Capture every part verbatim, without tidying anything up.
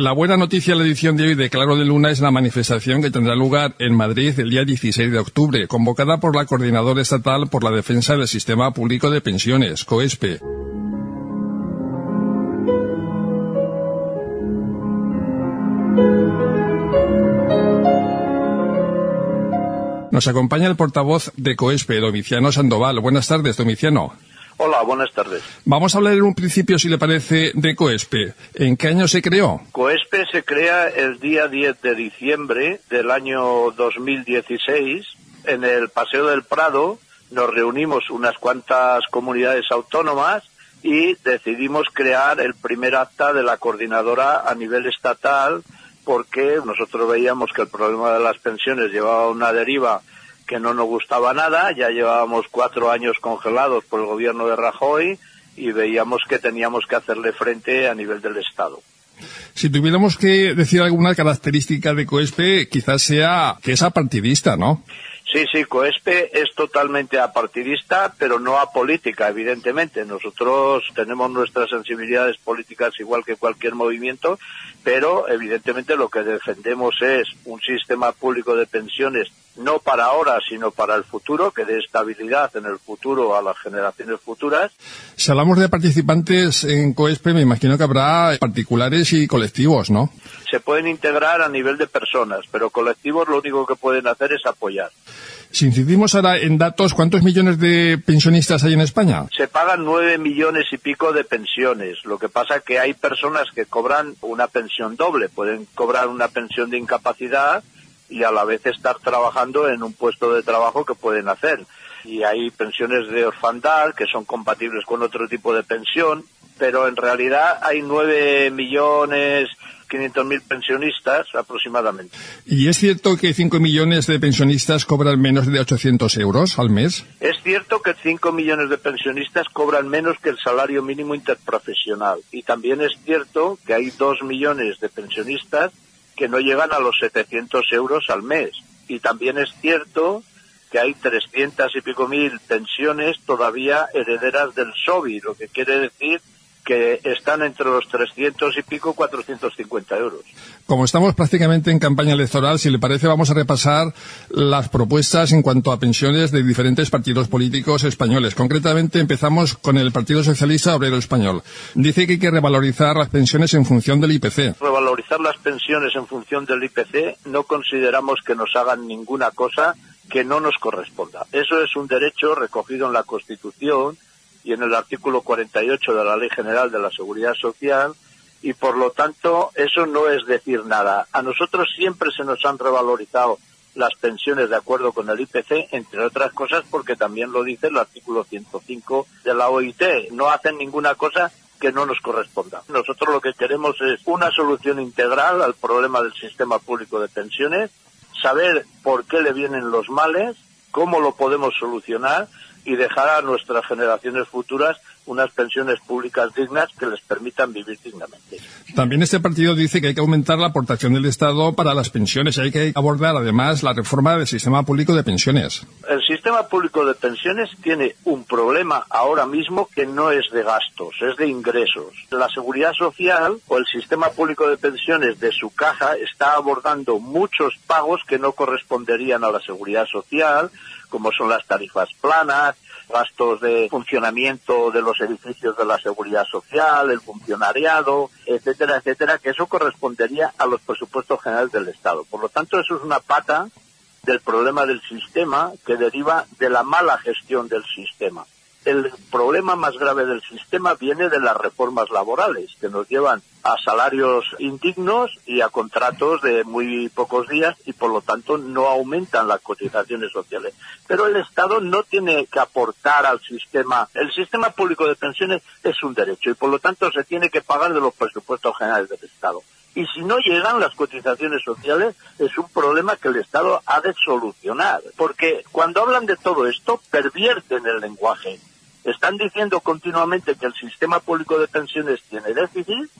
La buena noticia de la edición de hoy de Claro de Luna es la manifestación que tendrá lugar en Madrid el día dieciséis de octubre, convocada por la Coordinadora Estatal por la Defensa del Sistema Público de Pensiones, COESPE. Nos acompaña el portavoz de COESPE, Domiciano Sandoval. Buenas tardes, Domiciano. Hola, buenas tardes. Vamos a hablar en un principio, si le parece, de COESPE. ¿En qué año se creó? COESPE se crea el día diez de diciembre del año dos mil dieciséis. En el Paseo del Prado nos reunimos unas cuantas comunidades autónomas y decidimos crear el primer acta de la coordinadora a nivel estatal, porque nosotros veíamos que el problema de las pensiones llevaba una deriva que no nos gustaba nada. Ya llevábamos cuatro años congelados por el gobierno de Rajoy y veíamos que teníamos que hacerle frente a nivel del Estado. Si tuviéramos que decir alguna característica de COESPE, quizás sea que es apartidista, ¿no? Sí, sí, COESPE es totalmente apartidista, pero no apolítica, evidentemente. Nosotros tenemos nuestras sensibilidades políticas igual que cualquier movimiento, pero evidentemente lo que defendemos es un sistema público de pensiones no para ahora, sino para el futuro, que dé estabilidad en el futuro a las generaciones futuras. Si hablamos de participantes en COESPE, me imagino que habrá particulares y colectivos, ¿no? Se pueden integrar a nivel de personas, pero colectivos lo único que pueden hacer es apoyar. Si incidimos ahora en datos, ¿cuántos millones de pensionistas hay en España? Se pagan nueve millones y pico de pensiones. Lo que pasa es que hay personas que cobran una pensión doble. Pueden cobrar una pensión de incapacidad y a la vez estar trabajando en un puesto de trabajo que pueden hacer. Y hay pensiones de orfandad que son compatibles con otro tipo de pensión, pero en realidad hay nueve millones quinientos mil pensionistas aproximadamente. ¿Y es cierto que cinco millones de pensionistas cobran menos de ochocientos euros al mes? Es cierto que cinco millones de pensionistas cobran menos que el salario mínimo interprofesional. Y también es cierto que hay dos millones de pensionistas que no llegan a los setecientos euros al mes. Y también es cierto que hay trescientas y pico mil pensiones todavía herederas del S O B I, lo que quiere decir que están entre los trescientos y pico, cuatrocientos cincuenta euros. Como estamos prácticamente en campaña electoral, si le parece, vamos a repasar las propuestas en cuanto a pensiones de diferentes partidos políticos españoles. Concretamente, empezamos con el Partido Socialista Obrero Español. Dice que hay que revalorizar las pensiones en función del I P C. Revalorizar las pensiones en función del I P C no consideramos que nos hagan ninguna cosa que no nos corresponda. Eso es un derecho recogido en la Constitución y en el artículo cuarenta y ocho de la Ley General de la Seguridad Social, y por lo tanto eso no es decir nada. A nosotros siempre se nos han revalorizado las pensiones de acuerdo con el I P C, entre otras cosas porque también lo dice el artículo ciento cinco de la O I T. No hacen ninguna cosa que no nos corresponda. Nosotros lo que queremos es una solución integral al problema del sistema público de pensiones, saber por qué le vienen los males, cómo lo podemos solucionar y dejar a nuestras generaciones futuras unas pensiones públicas dignas que les permitan vivir dignamente. También este partido dice que hay que aumentar la aportación del Estado para las pensiones y hay que abordar además la reforma del sistema público de pensiones. El sistema público de pensiones tiene un problema ahora mismo que no es de gastos, es de ingresos. La Seguridad Social o el sistema público de pensiones de su caja está abordando muchos pagos que no corresponderían a la Seguridad Social, como son las tarifas planas, gastos de funcionamiento de los edificios de la Seguridad Social, el funcionariado, etcétera, etcétera, que eso correspondería a los presupuestos generales del Estado. Por lo tanto, eso es una pata del problema del sistema que deriva de la mala gestión del sistema. El problema más grave del sistema viene de las reformas laborales, que nos llevan a salarios indignos y a contratos de muy pocos días y, por lo tanto, no aumentan las cotizaciones sociales. Pero el Estado no tiene que aportar al sistema. El sistema público de pensiones es un derecho y, por lo tanto, se tiene que pagar de los presupuestos generales del Estado. Y si no llegan las cotizaciones sociales, es un problema que el Estado ha de solucionar. Porque cuando hablan de todo esto, pervierten el lenguaje. Están diciendo continuamente que el sistema público de pensiones tiene déficit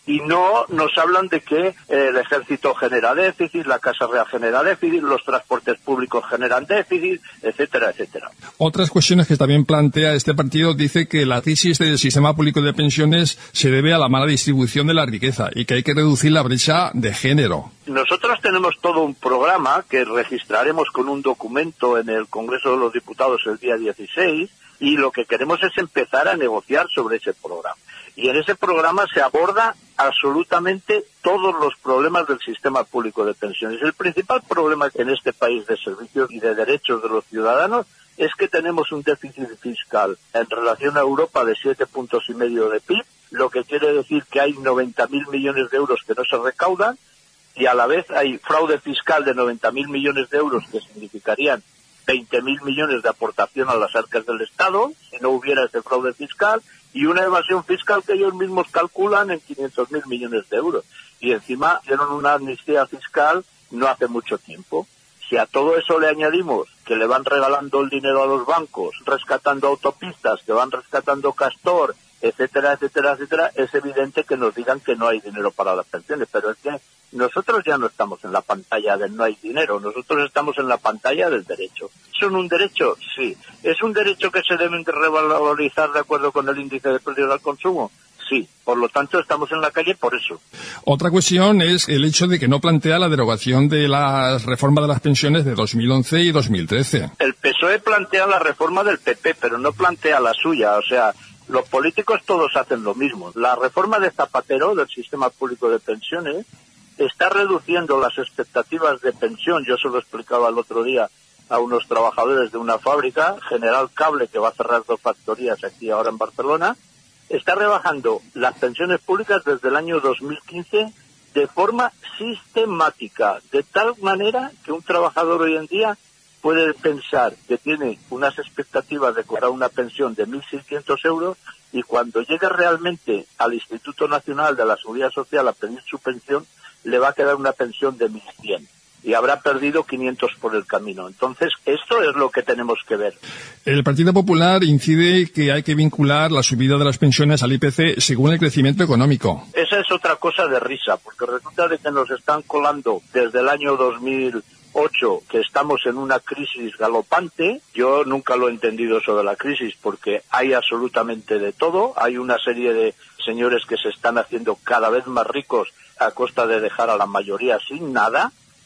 Y no nos hablan de que eh, el ejército genera déficit, la Casa Real genera déficit, los transportes públicos generan déficit, etcétera, etcétera. Otras cuestiones que también plantea este partido dice que la crisis del sistema público de pensiones se debe a la mala distribución de la riqueza y que hay que reducir la brecha de género. Nosotros tenemos todo un programa que registraremos con un documento en el Congreso de los Diputados el día dieciséis y lo que queremos es empezar a negociar sobre ese programa. Y en ese programa se aborda absolutamente todos los problemas del sistema público de pensiones. El principal problema en este país de servicios y de derechos de los ciudadanos es que tenemos un déficit fiscal en relación a Europa de siete puntos y medio de P I B, lo que quiere decir que hay noventa mil millones de euros que no se recaudan y a la vez hay fraude fiscal de noventa mil millones de euros que significarían veinte mil millones de aportación a las arcas del Estado si no hubiera ese fraude fiscal, y una evasión fiscal que ellos mismos calculan en quinientos mil millones de euros. Y encima dieron una amnistía fiscal no hace mucho tiempo. Si a todo eso le añadimos que le van regalando el dinero a los bancos, rescatando autopistas, que van rescatando Castor, etcétera, etcétera, etcétera, es evidente que nos digan que no hay dinero para las pensiones. Pero es que nosotros ya no estamos en la pantalla del no hay dinero, nosotros estamos en la pantalla del derecho. ¿Son un derecho? Sí. ¿Es un derecho que se deben revalorizar de acuerdo con el índice de precios al consumo? Sí. Por lo tanto, estamos en la calle por eso. Otra cuestión es el hecho de que no plantea la derogación de la reforma de las pensiones de dos mil once y dos mil trece. El P S O E plantea la reforma del P P, pero no plantea la suya. O sea, los políticos todos hacen lo mismo. La reforma de Zapatero del sistema público de pensiones está reduciendo las expectativas de pensión. Yo se lo explicaba el otro día a unos trabajadores de una fábrica, General Cable, que va a cerrar dos factorías aquí ahora en Barcelona. Está rebajando las pensiones públicas desde el año dos mil quince de forma sistemática, de tal manera que un trabajador hoy en día puede pensar que tiene unas expectativas de cobrar una pensión de mil seiscientos euros y cuando llegue realmente al Instituto Nacional de la Seguridad Social a pedir su pensión, le va a quedar una pensión de mil cien y habrá perdido quinientos por el camino. Entonces, esto es lo que tenemos que ver. El Partido Popular incide que hay que vincular la subida de las pensiones al I P C según el crecimiento económico. Esa es otra cosa de risa, porque resulta de que nos están colando desde el año dos mil ocho que estamos en una crisis galopante. Yo nunca lo he entendido eso de la crisis, porque hay absolutamente de todo. Hay una serie de señores que se están haciendo cada vez más ricos a costa de dejar a la mayoría sin nada.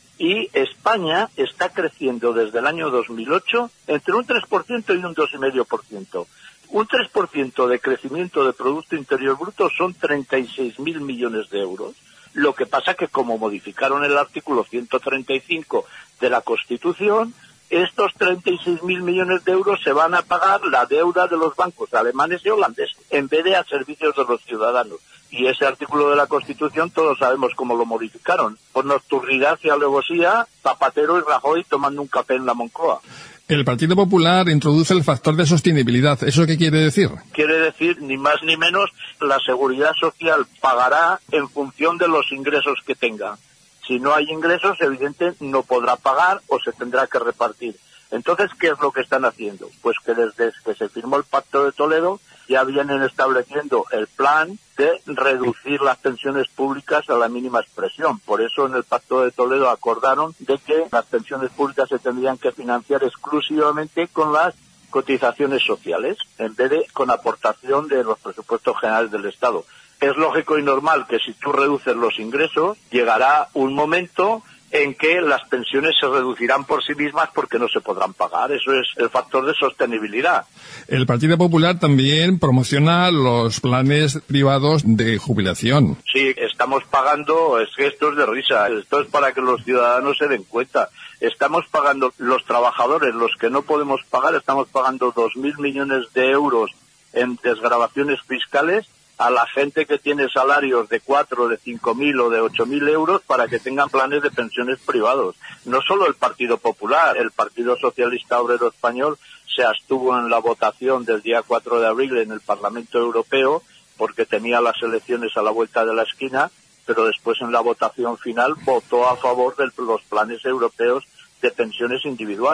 Y España está creciendo desde el año dos mil ocho entre un tres por ciento y un dos coma cinco por ciento. Un tres por ciento de crecimiento de Producto Interior Bruto son treinta y seis mil millones de euros. Lo que pasa que como modificaron el artículo ciento treinta y cinco de la Constitución, estos treinta y seis mil millones de euros se van a pagar la deuda de los bancos alemanes y holandeses, en vez de a servicios de los ciudadanos. Y ese artículo de la Constitución todos sabemos cómo lo modificaron. Por nocturnidad y alevosía, Zapatero y Rajoy tomando un café en la Moncloa. El Partido Popular introduce el factor de sostenibilidad. ¿Eso qué quiere decir? Quiere decir, ni más ni menos, la Seguridad Social pagará en función de los ingresos que tenga. Si no hay ingresos, evidente, no podrá pagar o se tendrá que repartir. Entonces, ¿qué es lo que están haciendo? Pues que desde que se firmó el Pacto de Toledo ya vienen estableciendo el plan de reducir las pensiones públicas a la mínima expresión. Por eso en el Pacto de Toledo acordaron de que las pensiones públicas se tendrían que financiar exclusivamente con las cotizaciones sociales, en vez de con aportación de los presupuestos generales del Estado. Es lógico y normal que si tú reduces los ingresos, llegará un momento en que las pensiones se reducirán por sí mismas porque no se podrán pagar. Eso es el factor de sostenibilidad. El Partido Popular también promociona los planes privados de jubilación. Sí, estamos pagando, es que esto es de risa, esto es para que los ciudadanos se den cuenta. Estamos pagando, los trabajadores, los que no podemos pagar, estamos pagando dos mil millones de euros en desgravaciones fiscales a la gente que tiene salarios de cuatro, de cinco mil o de ocho mil euros para que tengan planes de pensiones privados. No solo el Partido Popular, el Partido Socialista Obrero Español se abstuvo en la votación del día cuatro de abril en el Parlamento Europeo porque tenía las elecciones a la vuelta de la esquina, pero después en la votación final votó a favor de los planes europeos de pensiones individuales.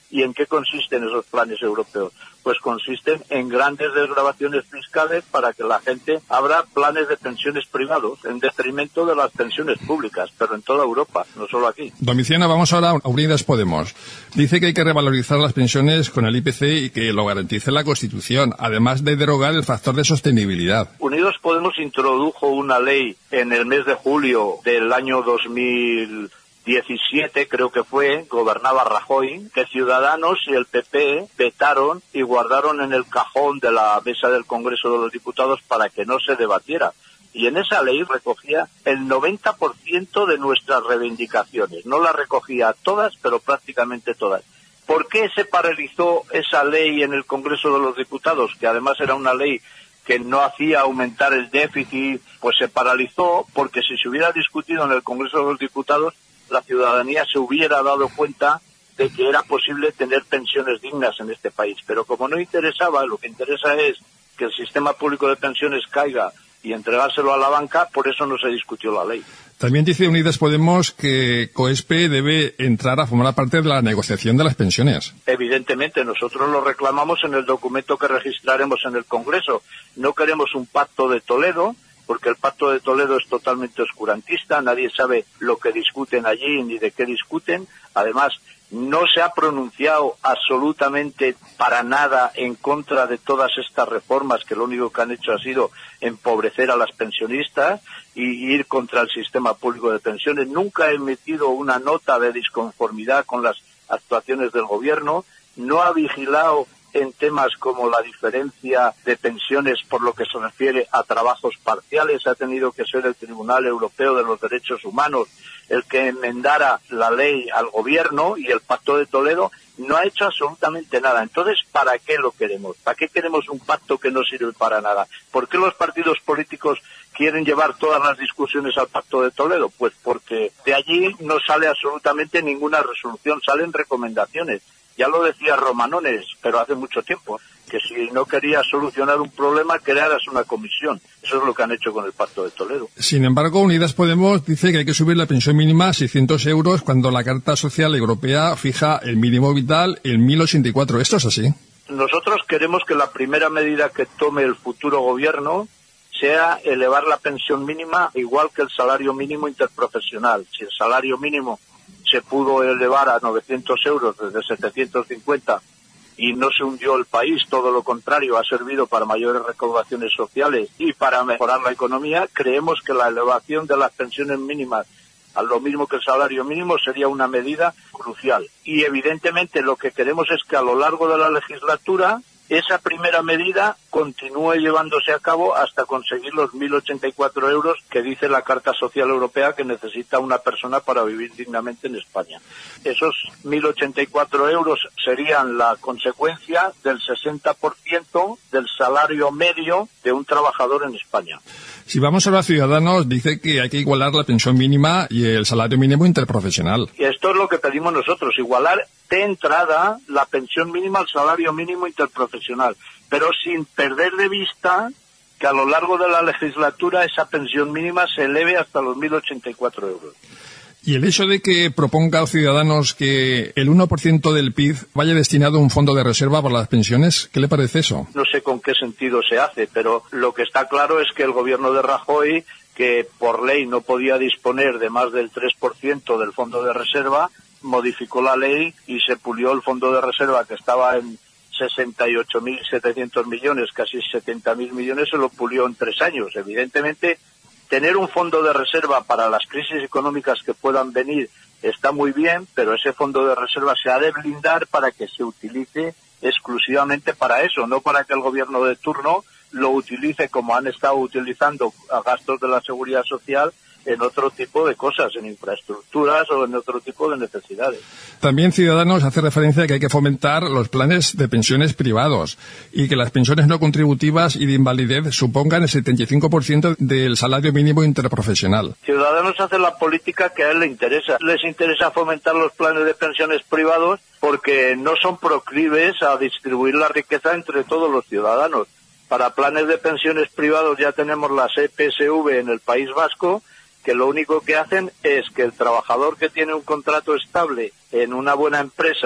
¿Y en qué consisten esos planes europeos? Pues consisten en grandes desgravaciones fiscales para que la gente abra planes de pensiones privados en detrimento de las pensiones públicas, pero en toda Europa, no solo aquí. Domiciana, vamos ahora a Unidas Podemos. Dice que hay que revalorizar las pensiones con el I P C y que lo garantice la Constitución, además de derogar el factor de sostenibilidad. Unidos Podemos introdujo una ley en el mes de julio del año dos mil diecisiete, creo que fue, gobernaba Rajoy, que Ciudadanos y el P P vetaron y guardaron en el cajón de la mesa del Congreso de los Diputados para que no se debatiera. Y en esa ley recogía el noventa por ciento de nuestras reivindicaciones. No las recogía todas, pero prácticamente todas. ¿Por qué se paralizó esa ley en el Congreso de los Diputados? Que además era una ley que no hacía aumentar el déficit, pues se paralizó porque si se hubiera discutido en el Congreso de los Diputados, la ciudadanía se hubiera dado cuenta de que era posible tener pensiones dignas en este país. Pero como no interesaba, lo que interesa es que el sistema público de pensiones caiga y entregárselo a la banca, por eso no se discutió la ley. También dice Unidas Podemos que COESPE debe entrar a formar parte de la negociación de las pensiones. Evidentemente, nosotros lo reclamamos en el documento que registraremos en el Congreso. No queremos un pacto de Toledo, porque el Pacto de Toledo es totalmente oscurantista, nadie sabe lo que discuten allí ni de qué discuten. Además, no se ha pronunciado absolutamente para nada en contra de todas estas reformas que lo único que han hecho ha sido empobrecer a las pensionistas y ir contra el sistema público de pensiones. Nunca ha emitido una nota de disconformidad con las actuaciones del gobierno, no ha vigilado en temas como la diferencia de pensiones por lo que se refiere a trabajos parciales. Ha tenido que ser el Tribunal Europeo de los Derechos Humanos el que enmendara la ley al gobierno, y el Pacto de Toledo no ha hecho absolutamente nada. Entonces, ¿para qué lo queremos? ¿Para qué queremos un pacto que no sirve para nada? ¿Por qué los partidos políticos quieren llevar todas las discusiones al Pacto de Toledo? Pues porque de allí no sale absolutamente ninguna resolución, salen recomendaciones. Ya lo decía Romanones, pero hace mucho tiempo, que si no querías solucionar un problema, crearas una comisión. Eso es lo que han hecho con el Pacto de Toledo. Sin embargo, Unidas Podemos dice que hay que subir la pensión mínima a seiscientos euros cuando la Carta Social Europea fija el mínimo vital en mil ochenta y cuatro. ¿Esto es así? Nosotros queremos que la primera medida que tome el futuro gobierno sea elevar la pensión mínima igual que el salario mínimo interprofesional. Si el salario mínimo se pudo elevar a novecientos euros desde setecientos cincuenta y no se hundió el país, todo lo contrario, ha servido para mayores recaudaciones sociales y para mejorar la economía, creemos que la elevación de las pensiones mínimas a lo mismo que el salario mínimo sería una medida crucial. Y evidentemente lo que queremos es que a lo largo de la legislatura esa primera medida continúe llevándose a cabo hasta conseguir los mil ochenta y cuatro euros que dice la Carta Social Europea que necesita una persona para vivir dignamente en España. Esos mil ochenta y cuatro euros serían la consecuencia del sesenta por ciento del salario medio de un trabajador en España. Si vamos a los Ciudadanos, dice que hay que igualar la pensión mínima y el salario mínimo interprofesional. Y esto es lo que pedimos nosotros, igualar de entrada la pensión mínima al salario mínimo interprofesional, pero sin perder de vista que a lo largo de la legislatura esa pensión mínima se eleve hasta los mil ochenta y cuatro euros. Y el hecho de que proponga a los Ciudadanos que el uno por ciento del P I B vaya destinado a un fondo de reserva para las pensiones, ¿qué le parece eso? No sé con qué sentido se hace, pero lo que está claro es que el gobierno de Rajoy, que por ley no podía disponer de más del tres por ciento del fondo de reserva, modificó la ley y se pulió el fondo de reserva que estaba en sesenta y ocho mil setecientos millones, casi setenta mil millones, se lo pulió en tres años. Evidentemente, tener un fondo de reserva para las crisis económicas que puedan venir está muy bien, pero ese fondo de reserva se ha de blindar para que se utilice exclusivamente para eso, no para que el gobierno de turno lo utilice como han estado utilizando a gastos de la seguridad social en otro tipo de cosas, en infraestructuras o en otro tipo de necesidades. También Ciudadanos hace referencia a que hay que fomentar los planes de pensiones privados y que las pensiones no contributivas y de invalidez supongan el setenta y cinco por ciento del salario mínimo interprofesional. Ciudadanos hace la política que a él le interesa. Les interesa fomentar los planes de pensiones privados porque no son proclives a distribuir la riqueza entre todos los ciudadanos. Para planes de pensiones privados ya tenemos las E P S V en el País Vasco, que lo único que hacen es que el trabajador que tiene un contrato estable en una buena empresa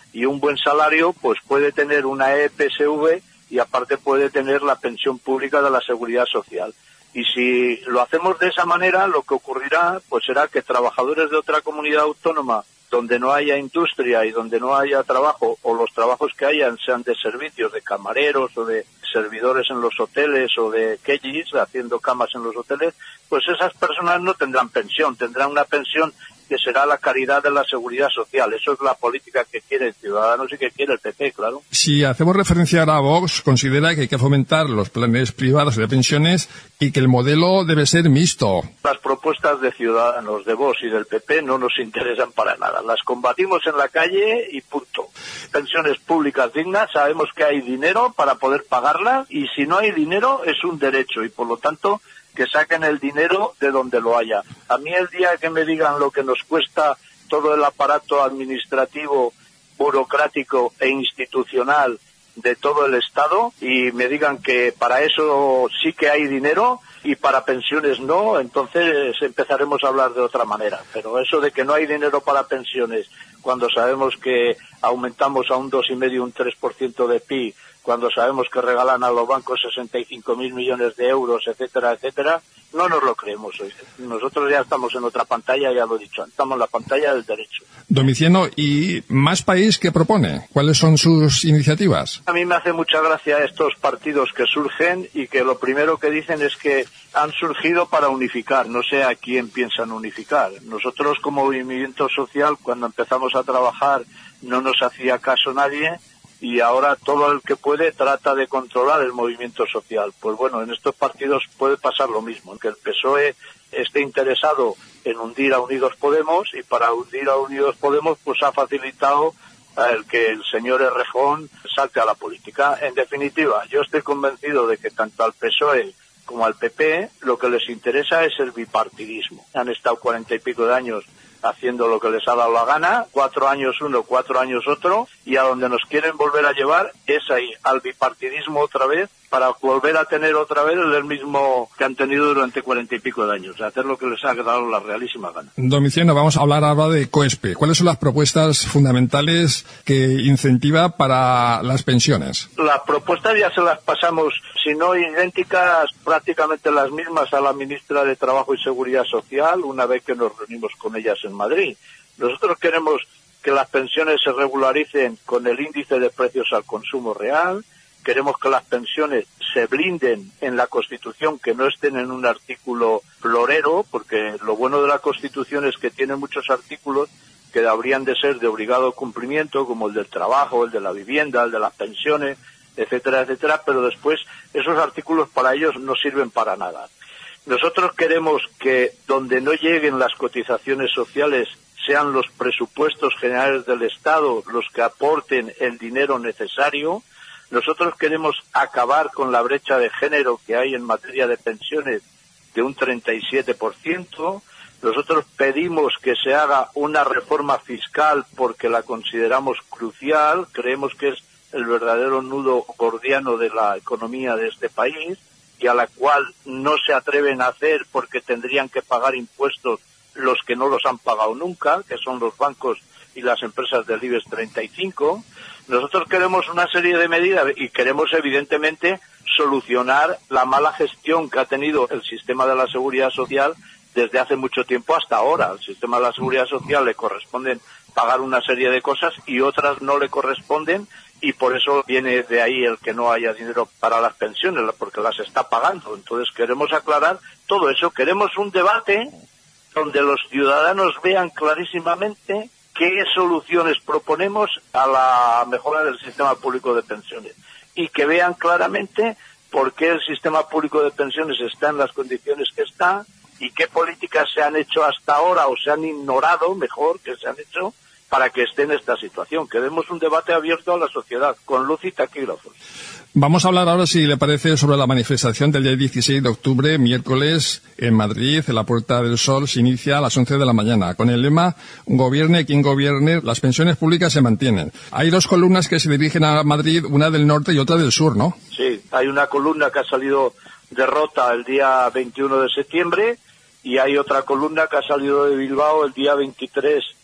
y un buen salario, pues puede tener una E P S V y aparte puede tener la pensión pública de la Seguridad Social. Y si lo hacemos de esa manera, lo que ocurrirá pues será que trabajadores de otra comunidad autónoma donde no haya industria y donde no haya trabajo, o los trabajos que hayan sean de servicios, de camareros o de servidores en los hoteles o de kellis, haciendo camas en los hoteles, pues esas personas no tendrán pensión, tendrán una pensión que será la caridad de la Seguridad Social. Eso es la política que quiere Ciudadanos y que quiere el P P, claro. Si hacemos referencia ahora a Vox, considera que hay que fomentar los planes privados de pensiones y que el modelo debe ser mixto. Las propuestas de Ciudadanos, de Vox y del P P no nos interesan para nada. Las combatimos en la calle y punto. Pensiones públicas dignas, sabemos que hay dinero para poder pagarlas y si no hay dinero es un derecho y por lo tanto que saquen el dinero de donde lo haya. A mí el día que me digan lo que nos cuesta todo el aparato administrativo, burocrático e institucional de todo el Estado y me digan que para eso sí que hay dinero y para pensiones no, entonces empezaremos a hablar de otra manera. Pero eso de que no hay dinero para pensiones cuando sabemos que aumentamos a un dos coma cinco, un tres por ciento de P I B, cuando sabemos que regalan a los bancos sesenta y cinco mil millones de euros, etcétera, etcétera, no nos lo creemos hoy. Nosotros ya estamos en otra pantalla, ya lo he dicho, estamos en la pantalla del derecho. Domiciano, ¿y más país qué propone? ¿Cuáles son sus iniciativas? A mí me hace mucha gracia estos partidos que surgen y que lo primero que dicen es que han surgido para unificar. No sé a quién piensan unificar. Nosotros como movimiento social, cuando empezamos a trabajar, no nos hacía caso nadie y ahora todo el que puede trata de controlar el movimiento social. Pues bueno, en estos partidos puede pasar lo mismo, que el P S O E esté interesado en hundir a Unidos Podemos y para hundir a Unidos Podemos pues ha facilitado el que el señor Errejón salte a la política. En definitiva, yo estoy convencido de que tanto al P S O E como al P P lo que les interesa es el bipartidismo. Han estado cuarenta y pico de años haciendo lo que les ha dado la gana, cuatro años uno, cuatro años otro, y a donde nos quieren volver a llevar es ahí, al bipartidismo otra vez, para volver a tener otra vez el mismo que han tenido durante cuarenta y pico de años, hacer lo que les ha dado la realísima gana. Domiciano, vamos a hablar ahora de COESPE. ¿Cuáles son las propuestas fundamentales que incentiva para las pensiones? Las propuestas ya se las pasamos, si no idénticas, prácticamente las mismas a la ministra de Trabajo y Seguridad Social, una vez que nos reunimos con ellas en Madrid. Nosotros queremos que las pensiones se regularicen con el índice de precios al consumo real. Queremos que las pensiones se blinden en la Constitución, que no estén en un artículo florero, porque lo bueno de la Constitución es que tiene muchos artículos que habrían de ser de obligado cumplimiento, como el del trabajo, el de la vivienda, el de las pensiones, etcétera, etcétera, pero después esos artículos para ellos no sirven para nada. Nosotros queremos que donde no lleguen las cotizaciones sociales sean los presupuestos generales del Estado los que aporten el dinero necesario. Nosotros queremos acabar con la brecha de género que hay en materia de pensiones de un treinta y siete por ciento. Nosotros pedimos que se haga una reforma fiscal porque la consideramos crucial. Creemos que es el verdadero nudo gordiano de la economía de este país y a la cual no se atreven a hacer porque tendrían que pagar impuestos los que no los han pagado nunca, que son los bancos y las empresas del IBEX treinta y cinco. Nosotros queremos una serie de medidas y queremos evidentemente solucionar la mala gestión que ha tenido el sistema de la Seguridad Social desde hace mucho tiempo hasta ahora. Al sistema de la Seguridad Social le corresponden pagar una serie de cosas y otras no le corresponden y por eso viene de ahí el que no haya dinero para las pensiones, porque las está pagando. Entonces queremos aclarar todo eso, queremos un debate donde los ciudadanos vean clarísimamente qué soluciones proponemos a la mejora del sistema público de pensiones y que vean claramente por qué el sistema público de pensiones está en las condiciones que está y qué políticas se han hecho hasta ahora o se han ignorado, mejor, que se han hecho para que esté en esta situación. Queremos un debate abierto a la sociedad, con luz y taquígrafos. Vamos a hablar ahora, si le parece, sobre la manifestación del día dieciséis de octubre, miércoles, en Madrid, en la Puerta del Sol, se inicia a las once de la mañana, con el lema «Gobierne quien gobierne, las pensiones públicas se mantienen». Hay dos columnas que se dirigen a Madrid, una del norte y otra del sur, ¿no? Sí, hay una columna que ha salido de Rota el día veintiuno de septiembre y hay otra columna que ha salido de Bilbao el día veintitrés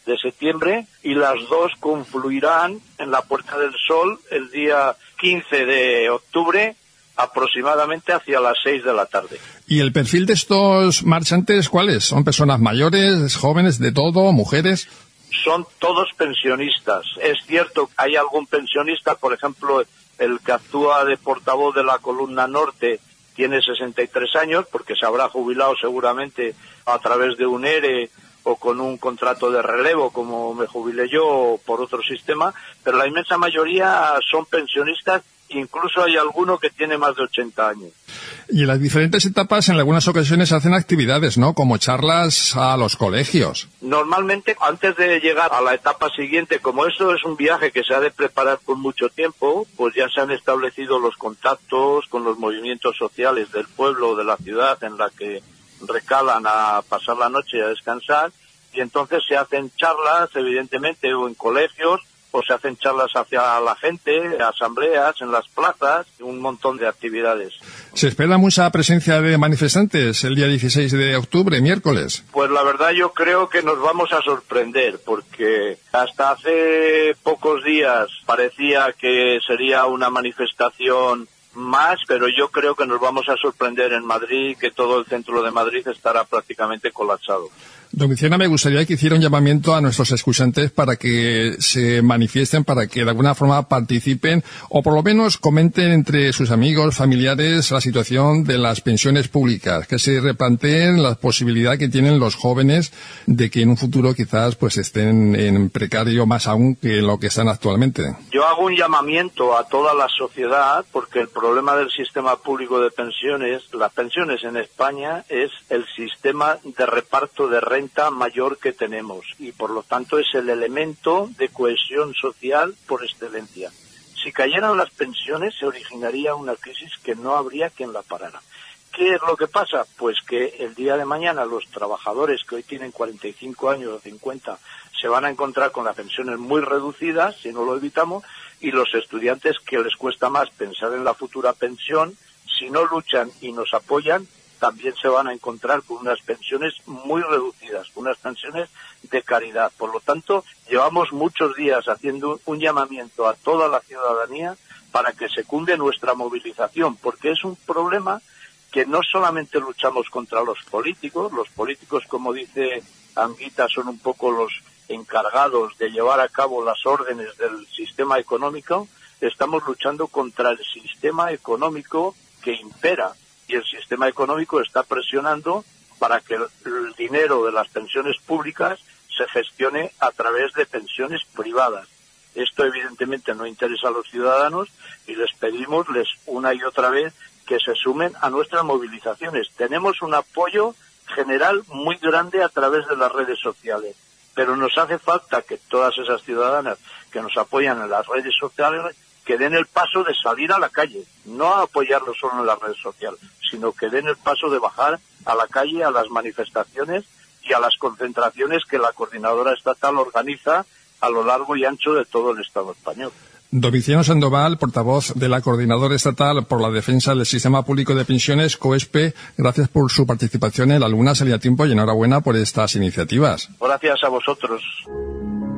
de septiembre y las dos confluirán en la Puerta del Sol el día quince de octubre, aproximadamente hacia las seis de la tarde. ¿Y el perfil de estos marchantes cuál es? ¿Son personas mayores, jóvenes, de todo, mujeres? Son todos pensionistas. Es cierto que hay algún pensionista, por ejemplo, el que actúa de portavoz de la Columna Norte, tiene sesenta y tres años, porque se habrá jubilado seguramente a través de un E R E o con un contrato de relevo, como me jubilé yo, o por otro sistema, pero la inmensa mayoría son pensionistas, incluso hay alguno que tiene más de ochenta años. Y en las diferentes etapas, en algunas ocasiones, hacen actividades, ¿no?, como charlas a los colegios. Normalmente, antes de llegar a la etapa siguiente, como esto es un viaje que se ha de preparar por mucho tiempo, pues ya se han establecido los contactos con los movimientos sociales del pueblo o de la ciudad en la que recalan a pasar la noche y a descansar, y entonces se hacen charlas, evidentemente, o en colegios, o se hacen charlas hacia la gente, asambleas en las plazas, un montón de actividades. ¿Se espera mucha presencia de manifestantes el día dieciséis de octubre, miércoles? Pues la verdad yo creo que nos vamos a sorprender, porque hasta hace pocos días parecía que sería una manifestación más, pero yo creo que nos vamos a sorprender en Madrid, que todo el centro de Madrid estará prácticamente colapsado. Don Vicena, me gustaría que hiciera un llamamiento a nuestros escuchantes para que se manifiesten, para que de alguna forma participen o por lo menos comenten entre sus amigos, familiares, la situación de las pensiones públicas, que se replanteen la posibilidad que tienen los jóvenes de que en un futuro quizás pues estén en precario más aún que lo que están actualmente. Yo hago un llamamiento a toda la sociedad, porque el problema del sistema público de pensiones, las pensiones en España, es el sistema de reparto de renta mayor que tenemos y por lo tanto es el elemento de cohesión social por excelencia. Si cayeran las pensiones se originaría una crisis que no habría quien la parara. ¿Qué es lo que pasa? Pues que el día de mañana los trabajadores que hoy tienen cuarenta y cinco años o cincuenta se van a encontrar con las pensiones muy reducidas si no lo evitamos, y los estudiantes que les cuesta más pensar en la futura pensión, si no luchan y nos apoyan, también se van a encontrar con unas pensiones muy reducidas, unas pensiones de caridad. Por lo tanto, llevamos muchos días haciendo un llamamiento a toda la ciudadanía para que secunde nuestra movilización, porque es un problema que no solamente luchamos contra los políticos, los políticos, como dice Anguita, son un poco los encargados de llevar a cabo las órdenes del sistema económico, estamos luchando contra el sistema económico que impera. Y el sistema económico está presionando para que el dinero de las pensiones públicas se gestione a través de pensiones privadas. Esto evidentemente no interesa a los ciudadanos y les pedimos les una y otra vez que se sumen a nuestras movilizaciones. Tenemos un apoyo general muy grande a través de las redes sociales, pero nos hace falta que todas esas ciudadanas que nos apoyan en las redes sociales que den el paso de salir a la calle, no a apoyarlo solo en la red social, sino que den el paso de bajar a la calle, a las manifestaciones y a las concentraciones que la Coordinadora Estatal organiza a lo largo y ancho de todo el Estado español. Don Vicente Sandoval, portavoz de la Coordinadora Estatal por la Defensa del Sistema Público de Pensiones, COESPE, gracias por su participación en La Luna Salía a Tiempo y enhorabuena por estas iniciativas. Gracias a vosotros.